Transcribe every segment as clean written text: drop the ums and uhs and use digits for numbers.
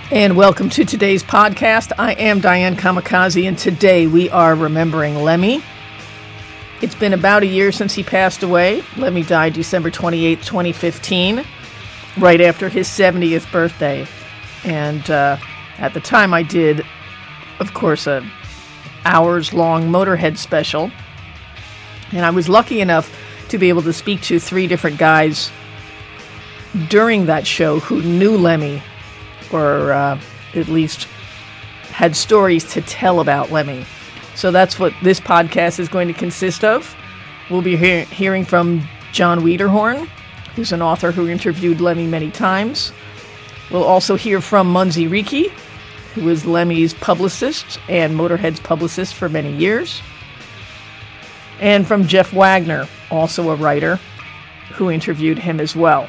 And welcome to today's podcast. I am Diane Kamikaze, and today we are remembering Lemmy. It's been about a year since he passed away. Lemmy died December 28, 2015, right after his 70th birthday. And at the time I did, of course, a hours-long Motorhead special. And I was lucky enough to be able to speak to three different guys during that show who knew Lemmy, or at least had stories to tell about Lemmy. So that's what this podcast is going to consist of. We'll be hearing from John Wiederhorn, who's an author who interviewed Lemmy many times. We'll also hear from Munzi Ricci, who was Lemmy's publicist and Motorhead's publicist for many years. And from Jeff Wagner, also a writer, who interviewed him as well.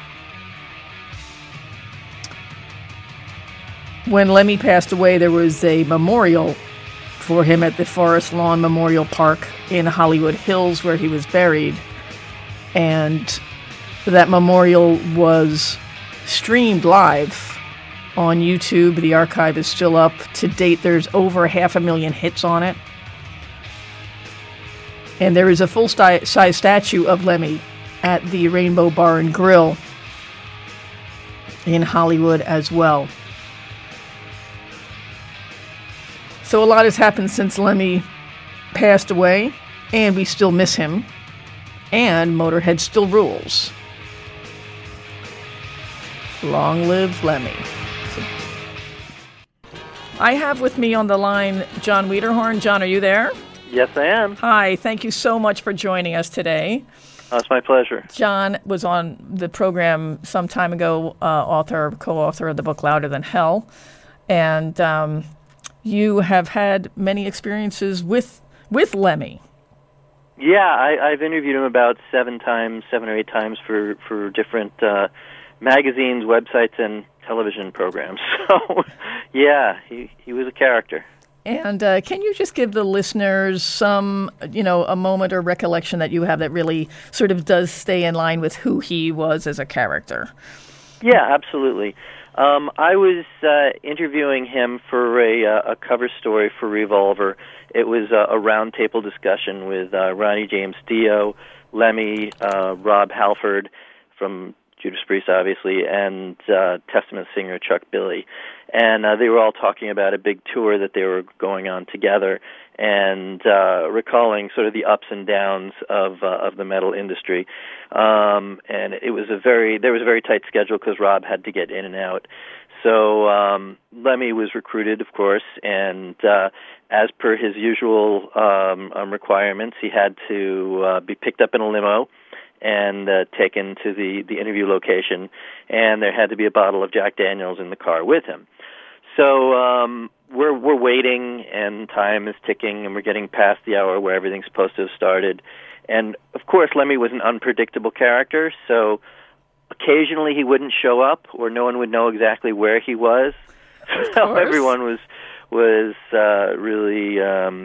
When Lemmy passed away, there was a memorial for him at the Forest Lawn Memorial Park in Hollywood Hills where he was buried. And that memorial was streamed live on YouTube. The archive is still up. To date, there's over 500,000 hits on it. And there is a full-size statue of Lemmy at the Rainbow Bar and Grill in Hollywood as well. So a lot has happened since Lemmy passed away, and we still miss him, and Motorhead still rules. Long live Lemmy. I have with me on the line John Wiederhorn. John, are you there? Yes, I am. Hi, thank you so much for joining us today. It's my pleasure. John was on the program some time ago, co-author of the book Louder Than Hell, and you have had many experiences with Lemmy. Yeah, I've interviewed him about 7 or 8 times for different magazines, websites, and television programs. So, yeah, he was a character. And can you just give the listeners some, a moment or recollection that you have that really sort of does stay in line with who he was as a character? Yeah, absolutely. I was interviewing him for a cover story for Revolver. It was a roundtable discussion with Ronnie James Dio, Lemmy, Rob Halford from Judas Priest, obviously, and Testament singer Chuck Billy. And they were all talking about a big tour that they were going on together and recalling sort of the ups and downs of the metal industry. And there was a very tight schedule because Rob had to get in and out. So Lemmy was recruited, of course, and as per his usual requirements, he had to be picked up in a limo and taken to the interview location, and there had to be a bottle of Jack Daniels in the car with him. So we're waiting, and time is ticking, and we're getting past the hour where everything's supposed to have started. And, of course, Lemmy was an unpredictable character, so occasionally he wouldn't show up, or no one would know exactly where he was. So everyone was really,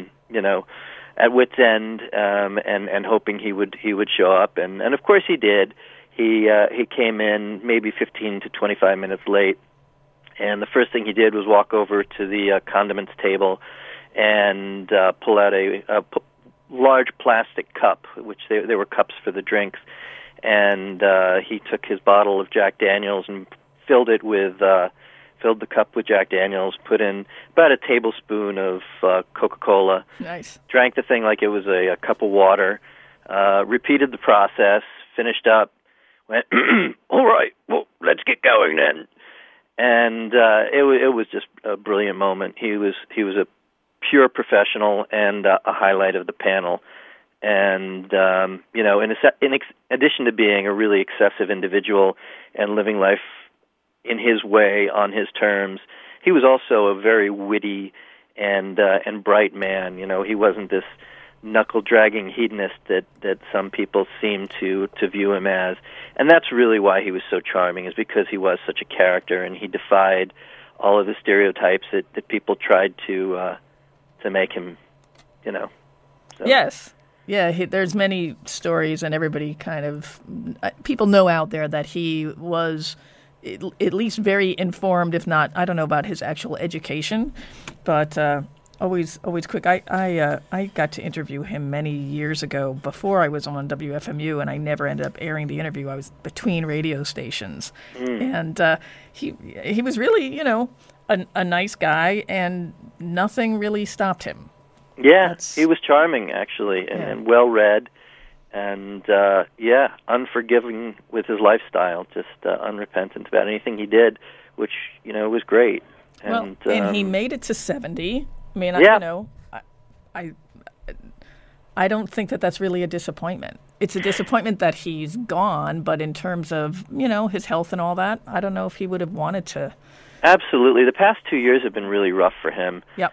at wit's end, and hoping he would show up. And of course he did. He came in maybe 15 to 25 minutes late. And the first thing he did was walk over to the condiments table and pull out a large plastic cup, which they were cups for the drinks. And he took his bottle of Jack Daniels and filled the cup with Jack Daniels, put in about a tablespoon of Coca-Cola. Nice. Drank the thing like it was a cup of water, repeated the process, finished up, went, all right, well, let's get going then. And it was just a brilliant moment. He was a pure professional and a highlight of the panel. And in addition to being a really excessive individual and living life in his way, on his terms, he was also a very witty and bright man. He wasn't this knuckle-dragging hedonist that some people seem to view him as. And that's really why he was so charming, is because he was such a character, and he defied all of the stereotypes that people tried to make him, So. Yes. Yeah, there's many stories, and everybody people know out there that he was at least very informed, if not, I don't know about his actual education, but always quick. I got to interview him many years ago before I was on WFMU, and I never ended up airing the interview. I was between radio stations, and he was really, a nice guy, and nothing really stopped him. Yeah, he was charming, actually, and well-read, and, unforgiving with his lifestyle, just unrepentant about anything he did, which, was great. And he made it to 70. I mean, I don't think that's really a disappointment. It's a disappointment that he's gone, but in terms of, his health and all that, I don't know if he would have wanted to. Absolutely. The past 2 years have been really rough for him. Yep.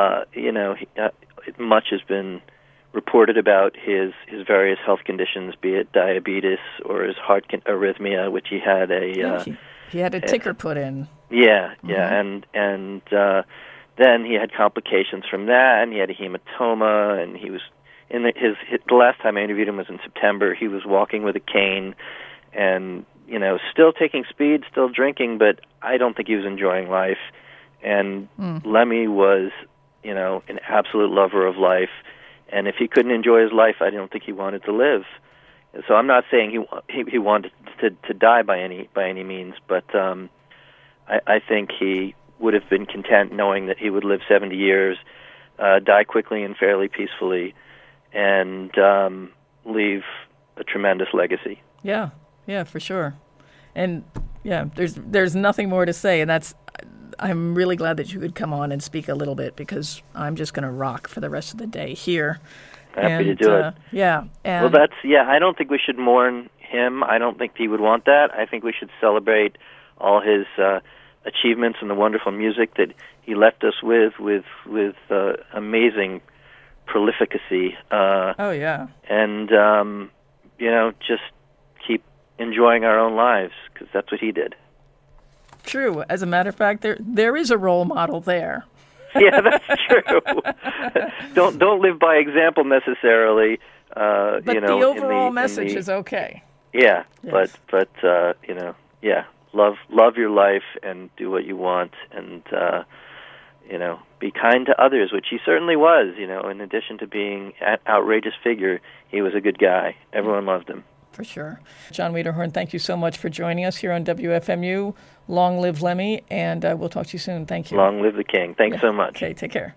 Much has been reported about his various health conditions, be it diabetes or his heart arrhythmia, which he had he had a ticker put in. Yeah, and then he had complications from that, and he had a hematoma, and he was the last time I interviewed him was in September. He was walking with a cane, and still taking speed, still drinking, but I don't think he was enjoying life. And Lemmy was, an absolute lover of life, and if he couldn't enjoy his life, I don't think he wanted to live. So I'm not saying he wanted to die by any means, but I think he would have been content knowing that he would live 70 years, die quickly and fairly peacefully, and leave a tremendous legacy. Yeah, for sure. And there's nothing more to say, and I'm really glad that you could come on and speak a little bit, because I'm just going to rock for the rest of the day here. Happy to do it. Yeah. And I don't think we should mourn him. I don't think he would want that. I think we should celebrate all his achievements and the wonderful music that he left us with amazing prolificacy. And, just keep enjoying our own lives, because that's what he did. True. As a matter of fact, there is a role model there. Yeah, that's true. Don't live by example necessarily. But the overall message is okay. Yeah, yes. but love your life and do what you want, and be kind to others, which he certainly was. In addition to being an outrageous figure, he was a good guy. Everyone loved him. For sure. John Wiederhorn, thank you so much for joining us here on WFMU. Long live Lemmy, and we'll talk to you soon. Thank you. Long live the king. Thanks so much. Okay, take care.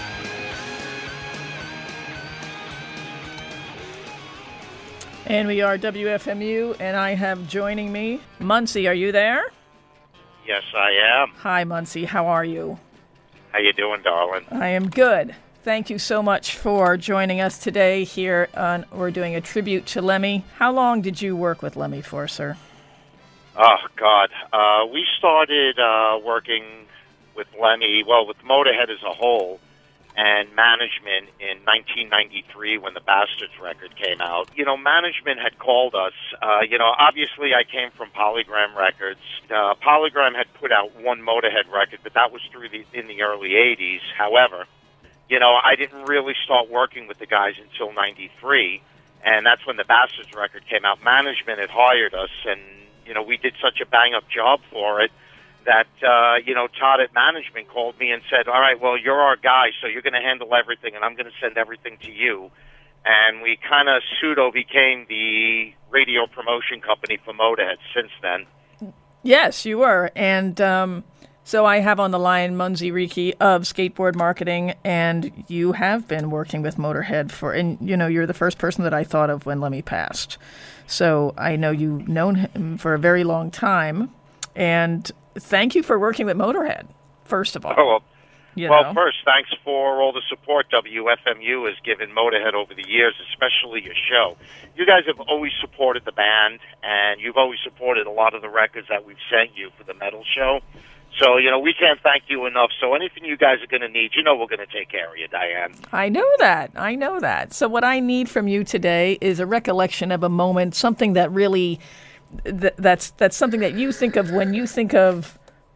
And we are WFMU, and I have joining me, Muncie. Are you there? Yes, I am. Hi, Muncie. How are you? How you doing, darling? I am good. Thank you so much for joining us today here we're doing a tribute to Lemmy. How long did you work with Lemmy for, sir? Oh, God. We started working with Lemmy, with Motorhead as a whole, and management in 1993 when the Bastards record came out. Management had called us. Obviously I came from Polygram Records. Polygram had put out one Motorhead record, but that was in the early 80s. However, I didn't really start working with the guys until 93, and that's when the Bastards record came out. Management had hired us, and, we did such a bang-up job for it that, Todd at management called me and said, all right, well, you're our guy, so you're going to handle everything, and I'm going to send everything to you. And we kind of pseudo became the radio promotion company for Motorhead since then. Yes, you were. And so I have on the line Muncie Rieke of Skateboard Marketing, and you have been working with Motorhead and you're the first person that I thought of when Lemmy passed. So I know you've known him for a very long time, and thank you for working with Motorhead, first of all. Oh, well, first, thanks for all the support WFMU has given Motorhead over the years, especially your show. You guys have always supported the band, and you've always supported a lot of the records that we've sent you for the metal show. So, we can't thank you enough. So anything you guys are going to need, we're going to take care of you, Diane. I know that. So what I need from you today is a recollection of a moment, something that really, that's something that you think of when you think of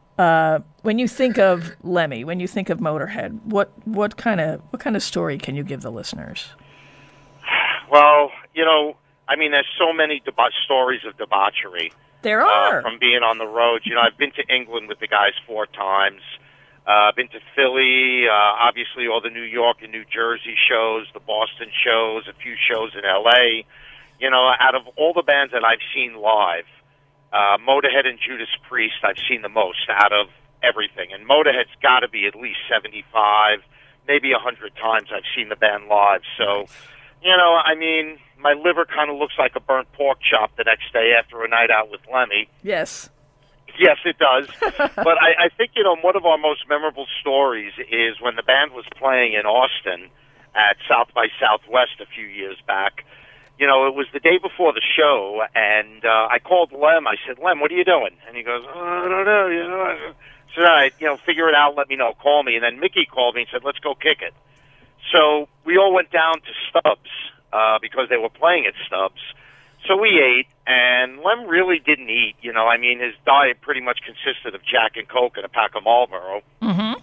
Lemmy, when you think of Motorhead. What kind of story can you give the listeners? Well, there's so many stories of debauchery. There are. From being on the road. You know, I've been to England with the guys 4 times. Been to Philly, obviously all the New York and New Jersey shows, the Boston shows, a few shows in L.A. You know, out of all the bands that I've seen live, Motorhead and Judas Priest I've seen the most out of everything. And Motorhead's got to be at least 75, maybe 100 times I've seen the band live. So, you know, I mean, my liver kind of looks like a burnt pork chop the next day after a night out with Lemmy. Yes. Yes, it does. But I think, you know, one of our most memorable stories is when the band was playing in Austin at South by Southwest a few years back. You know, it was the day before the show, and I called Lem. I said, Lem, what are you doing? And he goes, I don't know. You know, I said, all right, you know, figure it out, let me know, call me. And then Mickey called me and said, let's go kick it. So we all went down to Stubbs because they were playing at Stubbs. So we ate, and Lem really didn't eat. You know, I mean, his diet pretty much consisted of Jack and Coke and a pack of Marlboro. Mm-hmm.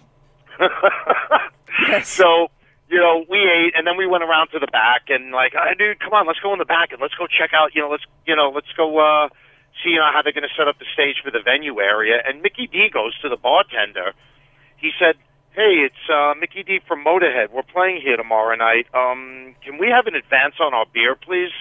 Yes. So, you know, we ate, and then we went around to the back, and like, dude, come on, let's go in the back and let's go check out. Let's go see how they're going to set up the stage for the venue area. And Mickey D goes to the bartender. He said, hey, it's Mickey D from Motorhead. We're playing here tomorrow night. Can we have an advance on our beer, please?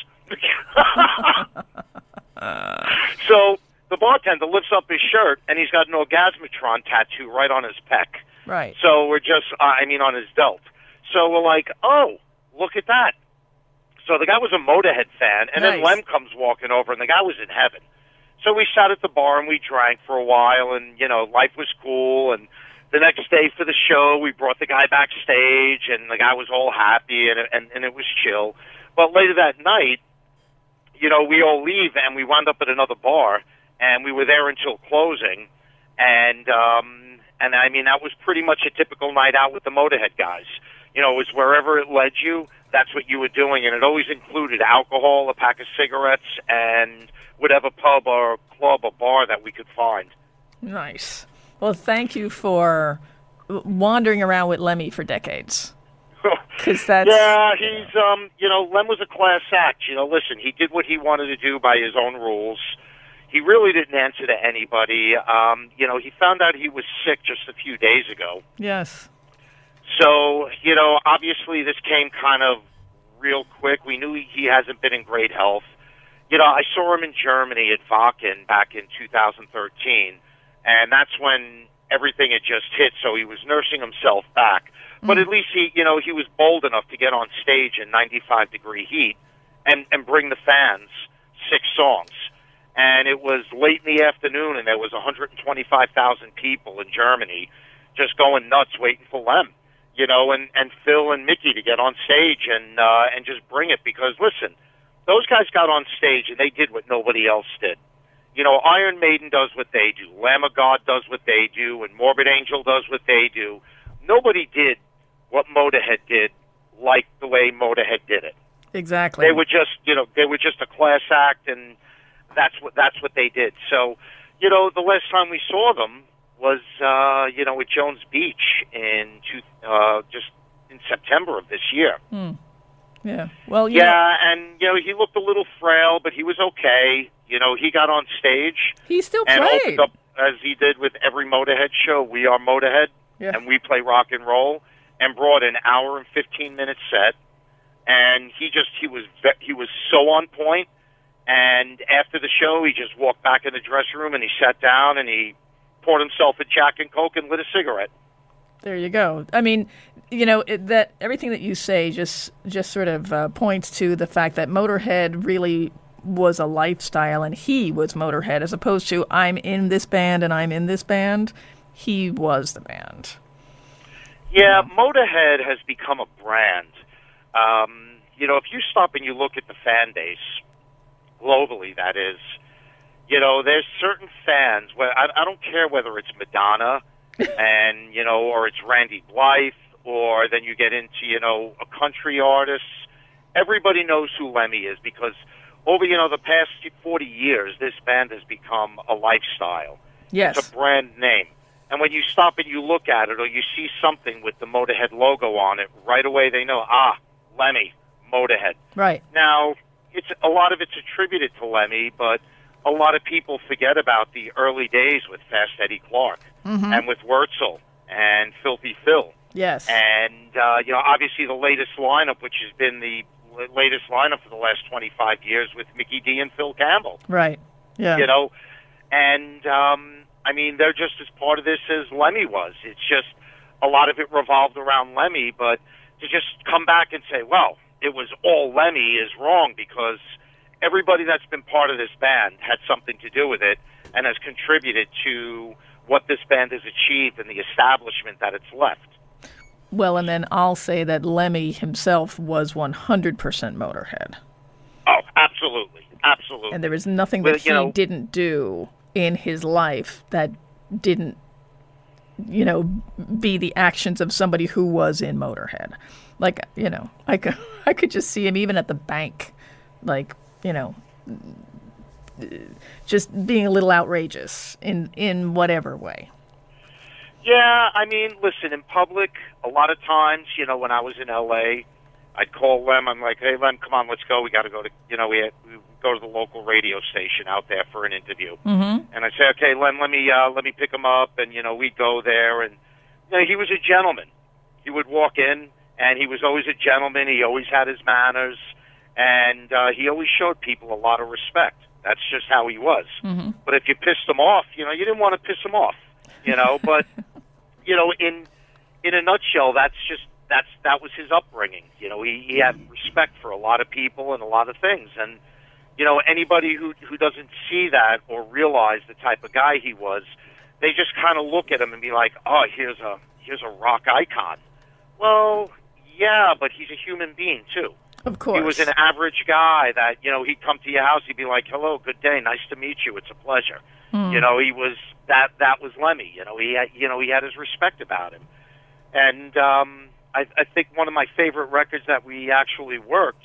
So the bartender lifts up his shirt, and he's got an Orgasmatron tattoo right on his pec. Right. So we're just, on his belt. So we're like, oh, look at that. So the guy was a Motorhead fan, and Nice. then Lem comes walking over, and the guy was in heaven. So we sat at the bar, and we drank for a while, and, you know, life was cool. And the next day for the show, we brought the guy backstage, and the guy was all happy, and it was chill. But later that night, you know, we all leave, and we wound up at another bar, and we were there until closing. And I mean, that was pretty much a typical night out with the Motorhead guys. You know, it was wherever it led you, that's what you were doing, and it always included alcohol, a pack of cigarettes, and whatever pub or club or bar that we could find. Nice. Well, thank you for wandering around with Lemmy for decades. 'Cause that's... Yeah, he's, you know, Lem was a class act. You know, listen, he did what he wanted to do by his own rules. He really didn't answer to anybody. You know, he found out he was sick just a few days ago. Yes. So, you know, obviously this came kind of real quick. We knew he hasn't been in great health. You know, I saw him in Germany at Wacken back in 2013, and that's when everything had just hit, so he was nursing himself back. But at least he was bold enough to get on stage in 95-degree heat and bring the fans 6 songs. And it was late in the afternoon, and there was 125,000 people in Germany just going nuts waiting for Lem, you know, and Phil and Mickey to get on stage and just bring it. Because, listen, those guys got on stage, and they did what nobody else did. You know, Iron Maiden does what they do. Lamb of God does what they do, and Morbid Angel does what they do. Nobody did what Motorhead did like the way Motorhead did it. Exactly. They were just a class act, and that's what they did. So, you know, the last time we saw them was at Jones Beach just in September of this year. Yeah. Well, and you know, he looked a little frail, but he was okay. You know, he got on stage. He still and played. opened up, as he did with every Motorhead show. We are Motorhead, and we play rock and roll, and brought an hour and 15-minute set. And he was so on point. And after the show, he just walked back in the dressing room and he sat down and he poured himself a Jack and Coke and lit a cigarette. There you go. I mean, you know, that everything that you say just sort of points to the fact that Motorhead really was a lifestyle, and he was Motorhead, as opposed to I'm in this band and I'm in this band. He was the band. Yeah, Motorhead has become a brand. You know, if you stop and you look at the fan base, globally that is, you know, there's certain fans where I don't care whether it's Madonna and, you know, or it's Randy Blythe, or then you get into, you know, a country artist. Everybody knows who Lemmy is because over, you know, the past 40 years, this band has become a lifestyle. Yes. It's a brand name. And when you stop and you look at it or you see something with the Motorhead logo on it, right away they know, Lemmy, Motorhead. Right. Now, a lot of it's attributed to Lemmy, but a lot of people forget about the early days with Fast Eddie Clark and with Wurzel and Filthy Phil. Yes. And, obviously the latest lineup, which has been the latest lineup for the last 25 years with Mickey D and Phil Campbell. Right. Yeah. And, they're just as part of this as Lemmy was. It's just a lot of it revolved around Lemmy, but to just come back and say, well, it was all Lemmy is wrong, because everybody that's been part of this band had something to do with it and has contributed to what this band has achieved and the establishment that it's left. Well, and then I'll say that Lemmy himself was 100% Motorhead. Oh, absolutely. Absolutely. And there was nothing that he didn't do in his life that didn't, be the actions of somebody who was in Motorhead. Like, I could just see him even at the bank, like, just being a little outrageous in whatever way. Yeah, listen, in public, a lot of times, when I was in L.A., I'd call Lem. I'm like, hey, Lem, come on, let's go. We got to go to, we go to the local radio station out there for an interview. Mm-hmm. And I'd say, okay, Lem, let me pick him up. And, we'd go there. And he was a gentleman. He would walk in, and he was always a gentleman. He always had his manners. And he always showed people a lot of respect. That's just how he was. Mm-hmm. But if you pissed him off, you didn't want to piss him off, But, in a nutshell, that was his upbringing. He had respect for a lot of people and a lot of things. And, anybody who doesn't see that or realize the type of guy he was, they just kind of look at him and be like, oh, here's a rock icon. Well, yeah, but he's a human being, too. Of course. He was an average guy that, he'd come to your house, he'd be like, hello, good day, nice to meet you, it's a pleasure. He was, that was Lemmy. He had his respect about him. And I think one of my favorite records that we actually worked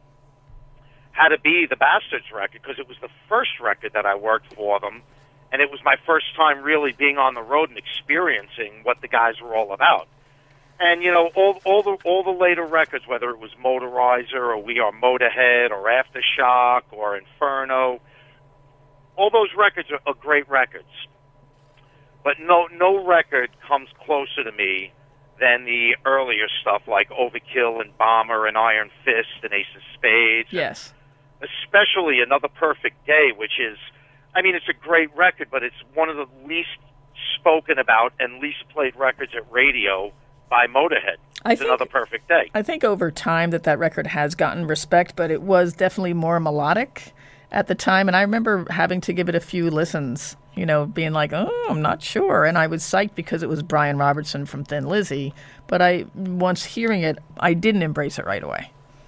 had to be the Bastards record, because it was the first record that I worked for them, and it was my first time really being on the road and experiencing what the guys were all about. And all the later records, whether it was Motorizer or We Are Motorhead or Aftershock or Inferno, all those records are great records. But no record comes closer to me than the earlier stuff like Overkill and Bomber and Iron Fist and Ace of Spades. Yes. Especially Another Perfect Day, which is, it's a great record, but it's one of the least spoken about and least played records at radio by Motorhead. It's Another Perfect Day. I think over time that record has gotten respect, but it was definitely more melodic at the time. And I remember having to give it a few listens, being like, oh, I'm not sure. And I was psyched because it was Brian Robertson from Thin Lizzy. But once hearing it, I didn't embrace it right away.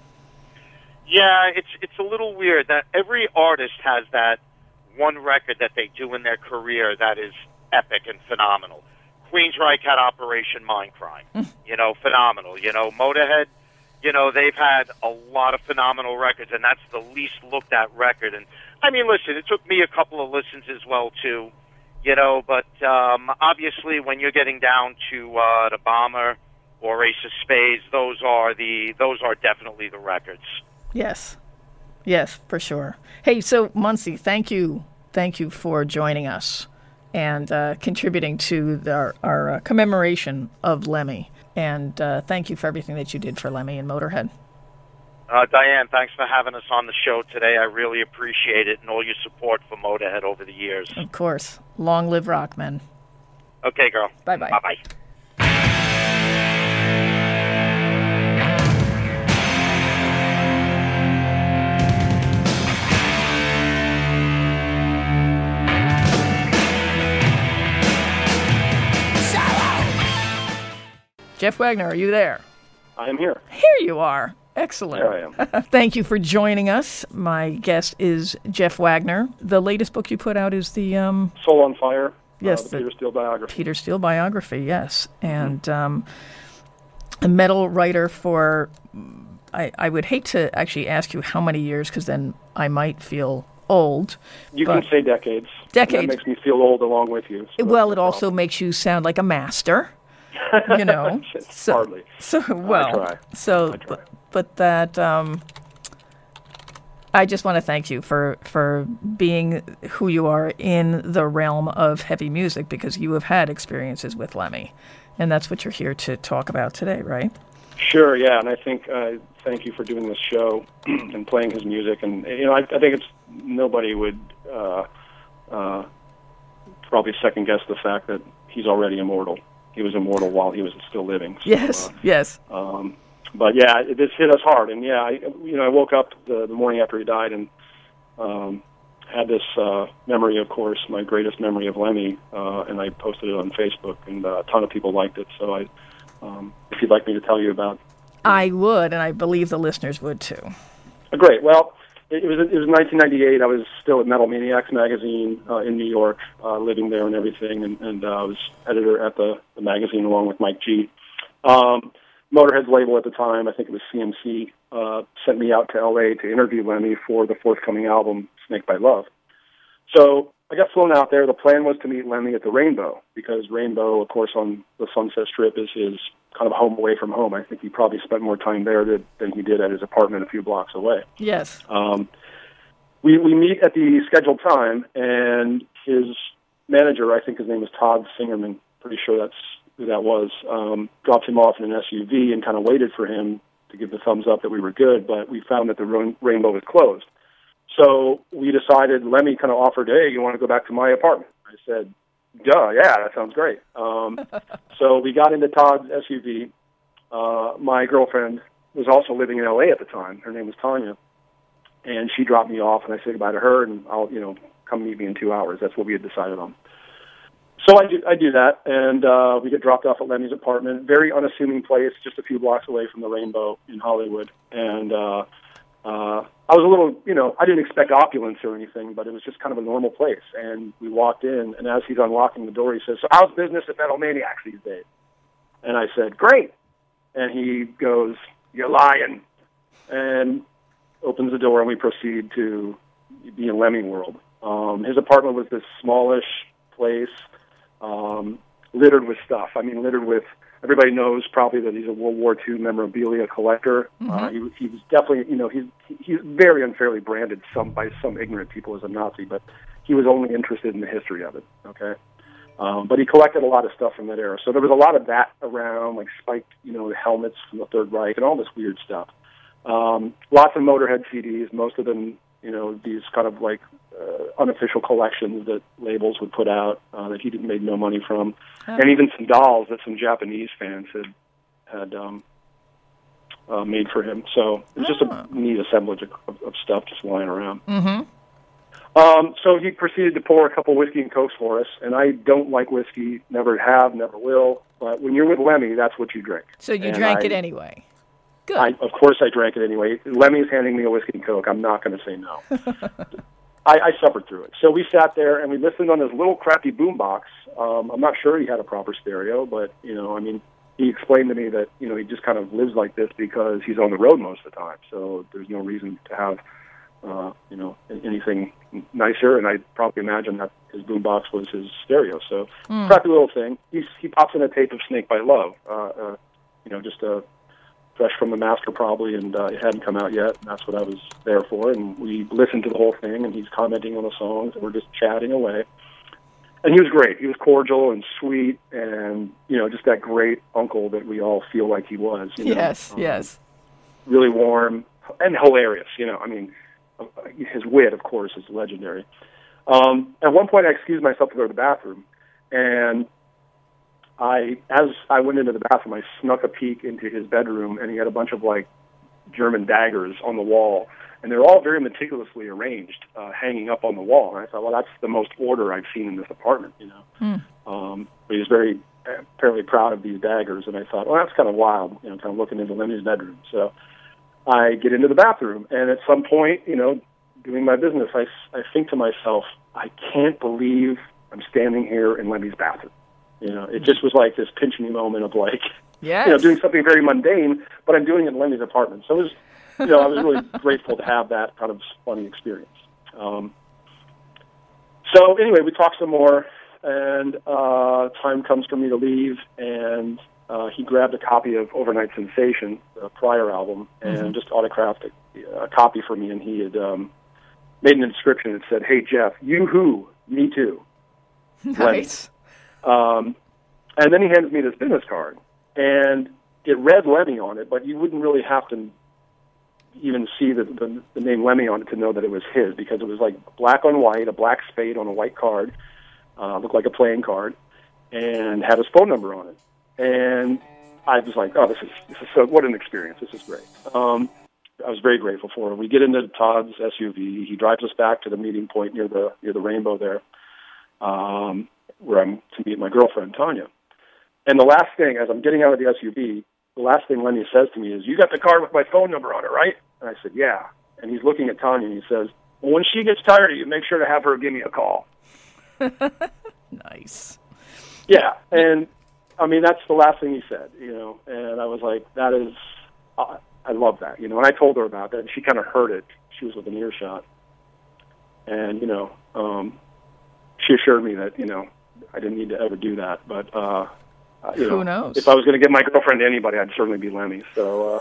Yeah, it's a little weird that every artist has that one record that they do in their career that is epic and phenomenal. Queensryche had Operation Mindcrime, phenomenal. Motorhead, they've had a lot of phenomenal records, and that's the least looked at record. And listen, it took me a couple of listens as well too, But obviously, when you're getting down to the Bomber or Ace of Spades, those are definitely the records. Yes, for sure. Hey, so Muncie, thank you for joining us and contributing to our commemoration of Lemmy. And thank you for everything that you did for Lemmy and Motorhead. Diane, thanks for having us on the show today. I really appreciate it and all your support for Motorhead over the years. Of course. Long live Rockmen. Okay, girl. Bye-bye. Bye-bye. Jeff Wagner, are you there? I am here. Here you are. Excellent. There I am. Thank you for joining us. My guest is Jeff Wagner. The latest book you put out is the... Soul on Fire. Yes. The Peter Steele biography. Peter Steele biography, yes. And a medal writer for... I would hate to actually ask you how many years, because then I might feel old. You can say decades. Decades. That makes me feel old along with you. So well, it also makes you sound like a master. Hardly. So well. I try. So, I try. But that I just want to thank you for being who you are in the realm of heavy music, because you have had experiences with Lemmy, and that's what you're here to talk about today, right? Sure, yeah, and I think thank you for doing this show and playing his music, and I think it's nobody would probably second guess the fact that he's already immortal. He was immortal while he was still living. So, yes. But yeah, this hit us hard, and yeah, I woke up the morning after he died and had this memory, of course, my greatest memory of Lemmy, and I posted it on Facebook, and a ton of people liked it. So if you'd like me to tell you about, I would, and I believe the listeners would too. Great. Well, it was 1998. I was still at Metal Maniacs magazine in New York, living there and everything, and I was editor at the magazine along with Mike G. Motorhead's label at the time, I think it was CMC, sent me out to L.A. to interview Lemmy for the forthcoming album, Snake by Love. So I got flown out there. The plan was to meet Lemmy at the Rainbow, because Rainbow, of course, on the Sunset Strip is his kind of home away from home. I think he probably spent more time there than he did at his apartment a few blocks away. Yes. We meet at the scheduled time, and his manager, I think his name is Todd Singerman, pretty sure that's who that was, dropped him off in an SUV and kind of waited for him to give the thumbs up that we were good, but we found that the Rainbow was closed. So we decided, Lemmy kind of offered, hey, you want to go back to my apartment? I said, duh, yeah, that sounds great. So we got into Todd's SUV. My girlfriend was also living in L.A. at the time. Her name was Tanya. And she dropped me off, and I said goodbye to her, and I'll, come meet me in 2 hours. That's what we had decided on. So I do that, and we get dropped off at Lemmy's apartment. Very unassuming place, just a few blocks away from the Rainbow in Hollywood. And I was a little, I didn't expect opulence or anything, but it was just kind of a normal place. And we walked in, and as he's unlocking the door, he says, so how's business at Metal Maniacs these days? And I said, great. And he goes, you're lying. And opens the door, and we proceed to be in Lemmy world. His apartment was this smallish place, littered with stuff. I mean, littered with, everybody knows probably that he's a World War II memorabilia collector. Mm-hmm. He was definitely, he's very unfairly branded by some ignorant people as a Nazi, but he was only interested in the history of it, okay? But he collected a lot of stuff from that era. So there was a lot of that around, like spiked, helmets from the Third Reich and all this weird stuff. Lots of Motorhead CDs, most of them, these kind of like unofficial collections that labels would put out that he made no money from, and even some dolls that some Japanese fans had made for him. So it was just a neat assemblage of stuff just lying around. Mm-hmm. So he proceeded to pour a couple whiskey and cokes for us, and I don't like whiskey, never have, never will, but when you're with Lemmy, that's what you drink. So you drank it anyway. Good. Of course I drank it anyway. Lemmy's handing me a whiskey and coke. I'm not going to say no. I suffered through it. So we sat there and we listened on this little crappy boombox. I'm not sure he had a proper stereo, but, he explained to me that, he just kind of lives like this because he's on the road most of the time. So there's no reason to have, anything nicer. And I probably imagine that his boombox was his stereo. So crappy little thing. He pops in a tape of Snake by Love, just a fresh from the master probably, and it hadn't come out yet, and that's what I was there for. And we listened to the whole thing, and he's commenting on the songs, and we're just chatting away. And he was great. He was cordial and sweet, and, just that great uncle that we all feel like he was. Yes. Really warm and hilarious, his wit, of course, is legendary. At one point, I excused myself to go to the bathroom, and as I went into the bathroom, I snuck a peek into his bedroom, and he had a bunch of, German daggers on the wall, and they're all very meticulously arranged, hanging up on the wall. And I thought, well, that's the most order I've seen in this apartment, But he was very, apparently proud of these daggers, and I thought, well, that's kind of wild, kind of looking into Lemmy's bedroom. So I get into the bathroom, and at some point, doing my business, I think to myself, I can't believe I'm standing here in Lemmy's bathroom. It just was like this pinch-me moment of doing something very mundane, but I'm doing it in Lemmy's apartment. So it was, I was really grateful to have that kind of funny experience. So anyway, we talked some more, and time comes for me to leave, and he grabbed a copy of Overnight Sensation, the prior album, and just autographed it, a copy for me, and he had made an inscription that said, "Hey Jeff, you who? Me too." Nice. And then he handed me this business card, and it read Lemmy on it, but you wouldn't really have to even see the name Lemmy on it to know that it was his, because it was like black on white, a black spade on a white card, looked like a playing card, and had his phone number on it. And I was like, oh, this is so, what an experience. This is great. I was very grateful for it. We get into Todd's SUV. He drives us back to the meeting point near the Rainbow there, where I'm to meet my girlfriend, Tanya. And the last thing, as I'm getting out of the SUV, the last thing Lemmy says to me is, "You got the card with my phone number on it, right?" And I said, "Yeah." And he's looking at Tanya, and he says, "Well, when she gets tired of you, make sure to have her give me a call." Nice. Yeah, and I mean, that's the last thing he said, and I was like, that is, I love that, and I told her about that, and she kind of heard it. She was within earshot. And, she assured me that, I didn't need to ever do that, but, who knows? If I was going to give my girlfriend to anybody, I'd certainly be Lemmy. So,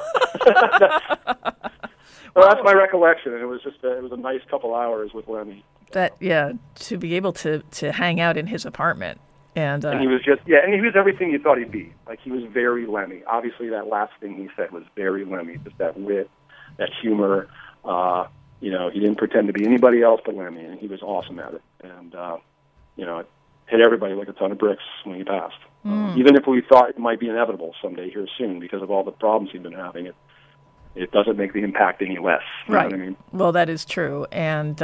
that's my recollection, and it was just it was a nice couple hours with Lemmy. To be able to hang out in his apartment. And he was and he was everything you thought he'd be. Like, he was very Lemmy. Obviously, that last thing he said was very Lemmy, just that wit, that humor. He didn't pretend to be anybody else but Lemmy, and he was awesome at it. And, it hit everybody like a ton of bricks when he passed. Even if we thought it might be inevitable someday here soon because of all the problems he'd been having, it doesn't make the impact any less. You know what I mean? Well, that is true. And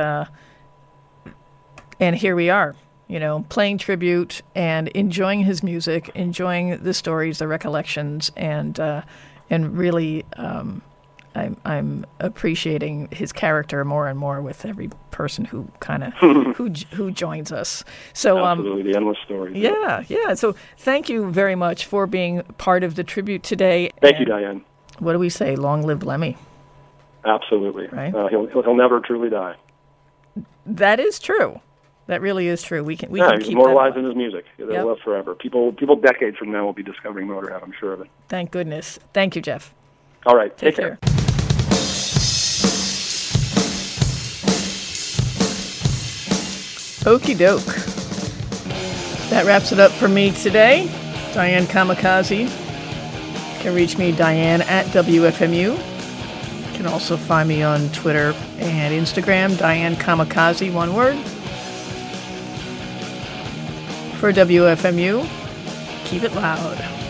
here we are, playing tribute and enjoying his music, enjoying the stories, the recollections, and really I'm appreciating his character more and more with every person who kind of who joins us. So absolutely, the endless stories. Yeah. So thank you very much for being part of the tribute today. Thank you, Diane. What do we say? Long live Lemmy. Absolutely. Right. He'll never truly die. That is true. That really is true. We can he's keep immortalized in his music. It'll Yep. live forever. People decades from now will be discovering Motorhead, I'm sure of it. Thank goodness. Thank you, Jeff. All right. Take care. Okie doke. That wraps it up for me today. Diane Kamikaze. You can reach me, Diane, at WFMU. You can also find me on Twitter and Instagram, Diane Kamikaze, one word. For WFMU, keep it loud.